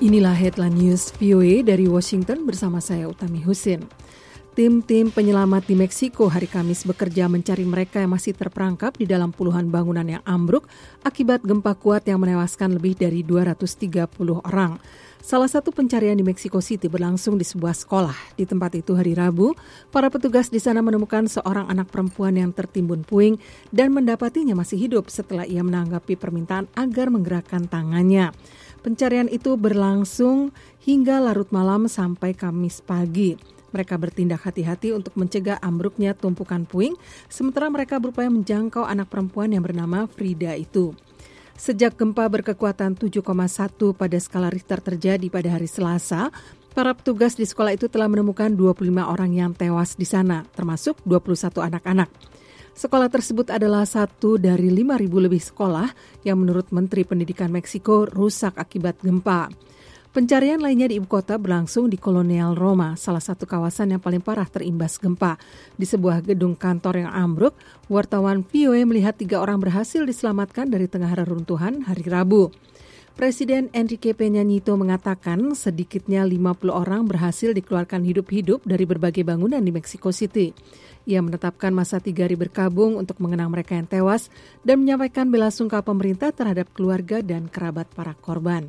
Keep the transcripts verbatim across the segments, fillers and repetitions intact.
Inilah headline news V O A dari Washington bersama saya Utami Husin. Tim-tim penyelamat di Meksiko hari Kamis bekerja mencari mereka yang masih terperangkap di dalam puluhan bangunan yang ambruk akibat gempa kuat yang menewaskan lebih dari dua ratus tiga puluh orang. Salah satu pencarian di Mexico City berlangsung di sebuah sekolah. Di tempat itu hari Rabu, para petugas di sana menemukan seorang anak perempuan yang tertimbun puing dan mendapatinya masih hidup setelah ia menanggapi permintaan agar menggerakkan tangannya. Pencarian itu berlangsung hingga larut malam sampai Kamis pagi. Mereka bertindak hati-hati untuk mencegah ambruknya tumpukan puing, sementara mereka berupaya menjangkau anak perempuan yang bernama Frida itu. Sejak gempa berkekuatan tujuh koma satu pada skala Richter terjadi pada hari Selasa, para petugas di sekolah itu telah menemukan dua puluh lima orang yang tewas di sana, termasuk dua puluh satu anak-anak. Sekolah tersebut adalah satu dari lima ribu lebih sekolah yang menurut Menteri Pendidikan Meksiko rusak akibat gempa. Pencarian lainnya di ibu kota berlangsung di Kolonial Roma, salah satu kawasan yang paling parah terimbas gempa. Di sebuah gedung kantor yang ambruk, wartawan V O A melihat tiga orang berhasil diselamatkan dari tengah reruntuhan hari Rabu. Presiden Enrique Peña Nieto mengatakan sedikitnya lima puluh orang berhasil dikeluarkan hidup-hidup dari berbagai bangunan di Mexico City. Ia menetapkan masa tiga hari berkabung untuk mengenang mereka yang tewas dan menyampaikan bela sungkawa pemerintah terhadap keluarga dan kerabat para korban.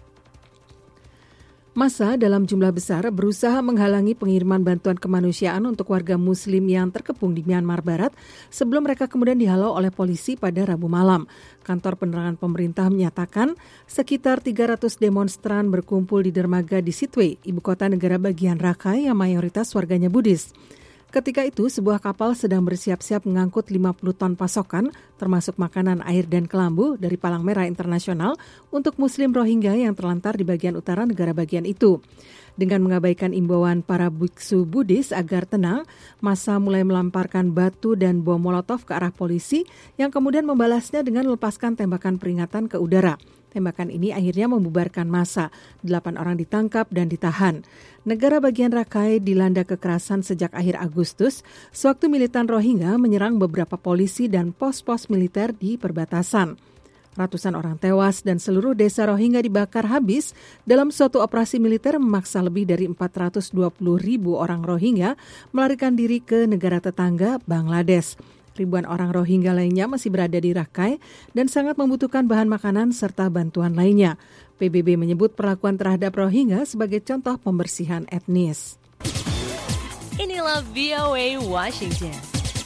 Massa dalam jumlah besar berusaha menghalangi pengiriman bantuan kemanusiaan untuk warga Muslim yang terkepung di Myanmar Barat sebelum mereka kemudian dihalau oleh polisi pada Rabu malam. Kantor penerangan pemerintah menyatakan sekitar tiga ratus demonstran berkumpul di dermaga di Sittwe, ibu kota negara bagian Rakhine yang mayoritas warganya Buddhis. Ketika itu, sebuah kapal sedang bersiap-siap mengangkut lima puluh ton pasokan, termasuk makanan, air, dan kelambu dari Palang Merah Internasional untuk Muslim Rohingya yang terlantar di bagian utara negara bagian itu. Dengan mengabaikan imbauan para biksu Buddhis agar tenang, massa mulai melemparkan batu dan bom molotov ke arah polisi yang kemudian membalasnya dengan melepaskan tembakan peringatan ke udara. Tembakan ini akhirnya membubarkan massa. Delapan orang ditangkap dan ditahan. Negara bagian Rakhine dilanda kekerasan sejak akhir Agustus, sewaktu militan Rohingya menyerang beberapa polisi dan pos-pos militer di perbatasan. Ratusan orang tewas dan seluruh desa Rohingya dibakar habis dalam suatu operasi militer memaksa lebih dari empat ratus dua puluh ribu orang Rohingya melarikan diri ke negara tetangga Bangladesh. Ribuan orang Rohingya lainnya masih berada di Rakhine dan sangat membutuhkan bahan makanan serta bantuan lainnya. P B B menyebut perlakuan terhadap Rohingya sebagai contoh pembersihan etnis. Inilah V O A Washington.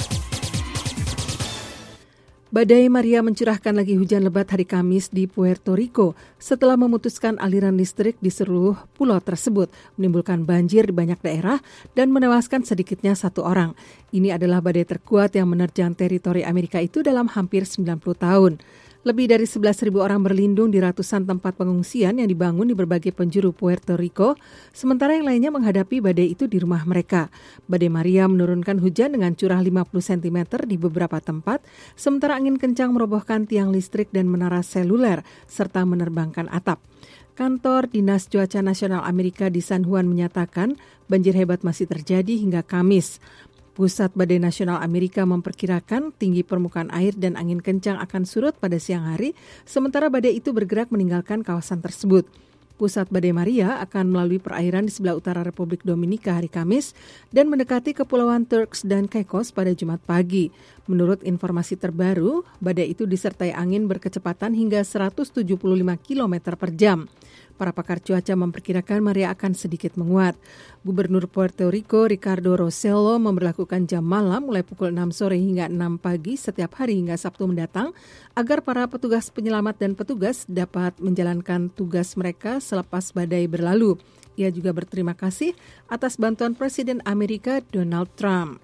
Badai Maria mencurahkan lagi hujan lebat hari Kamis di Puerto Rico setelah memutuskan aliran listrik di seluruh pulau tersebut, menimbulkan banjir di banyak daerah dan menewaskan sedikitnya satu orang. Ini adalah badai terkuat yang menerjang teritori Amerika itu dalam hampir sembilan puluh tahun. Lebih dari sebelas ribu orang berlindung di ratusan tempat pengungsian yang dibangun di berbagai penjuru Puerto Rico, sementara yang lainnya menghadapi badai itu di rumah mereka. Badai Maria menurunkan hujan dengan curah lima puluh sentimeter di beberapa tempat, sementara angin kencang merobohkan tiang listrik dan menara seluler, serta menerbangkan atap. Kantor Dinas Cuaca Nasional Amerika di San Juan menyatakan banjir hebat masih terjadi hingga Kamis. Pusat Badai Nasional Amerika memperkirakan tinggi permukaan air dan angin kencang akan surut pada siang hari, sementara badai itu bergerak meninggalkan kawasan tersebut. Pusat Badai Maria akan melalui perairan di sebelah utara Republik Dominika hari Kamis dan mendekati Kepulauan Turks dan Caicos pada Jumat pagi. Menurut informasi terbaru, badai itu disertai angin berkecepatan hingga seratus tujuh puluh lima kilometer per jam. Para pakar cuaca memperkirakan Maria akan sedikit menguat. Gubernur Puerto Rico Ricardo Rossello memberlakukan jam malam mulai pukul enam sore hingga enam pagi setiap hari hingga Sabtu mendatang agar para petugas penyelamat dan petugas dapat menjalankan tugas mereka selepas badai berlalu. Ia juga berterima kasih atas bantuan Presiden Amerika Donald Trump.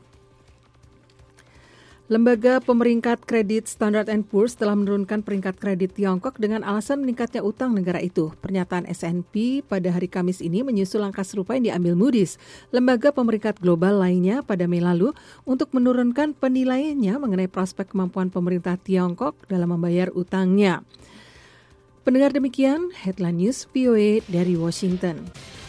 Lembaga pemeringkat kredit Standard and Poor's telah menurunkan peringkat kredit Tiongkok dengan alasan meningkatnya utang negara itu. Pernyataan S and P pada hari Kamis ini menyusul langkah serupa yang diambil Moody's, lembaga pemeringkat global lainnya pada Mei lalu, untuk menurunkan penilaiannya mengenai prospek kemampuan pemerintah Tiongkok dalam membayar utangnya. Pendengar, demikian headline news V O A dari Washington.